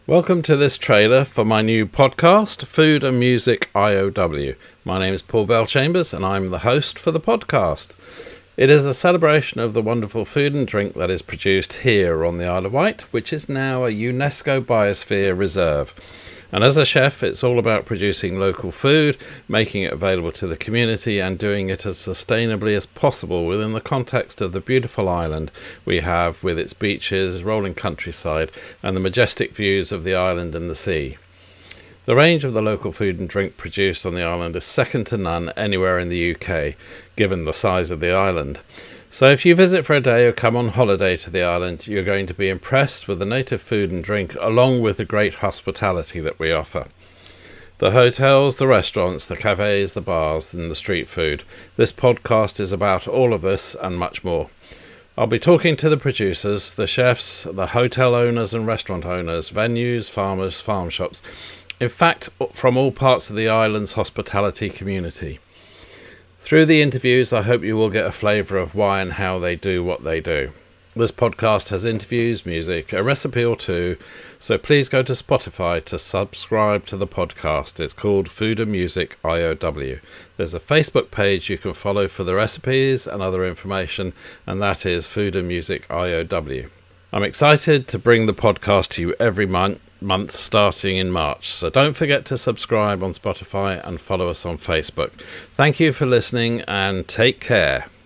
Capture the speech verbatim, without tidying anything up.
Welcome to this trailer for my new podcast, Food and Music I O W. My name is Paul Bell-Chambers and I'm the host for the podcast. It is a celebration of the wonderful food and drink that is produced here on the Isle of Wight, which is now a UNESCO Biosphere Reserve. And as a chef, it's all about producing local food, making it available to the community and doing it as sustainably as possible within the context of the beautiful island we have with its beaches, rolling countryside and the majestic views of the island and the sea. The range of the local food and drink produced on the island is second to none anywhere in the U K, given the size of the island. So if you visit for a day or come on holiday to the island, you're going to be impressed with the native food and drink along with the great hospitality that we offer. The hotels, the restaurants, the cafes, the bars and the street food. This podcast is about all of this and much more. I'll be talking to the producers, the chefs, the hotel owners and restaurant owners, venues, farmers, farm shops. In fact, from all parts of the island's hospitality community. Through the interviews, I hope you will get a flavour of why and how they do what they do. This podcast has interviews, music, a recipe or two, so please go to Spotify to subscribe to the podcast. It's called Food and Music I O W. There's a Facebook page you can follow for the recipes and other information, and that is Food and Music I O W. I'm excited to bring the podcast to you every month. month starting in March, so don't forget to subscribe on Spotify and follow us on Facebook. Thank you for listening and take care.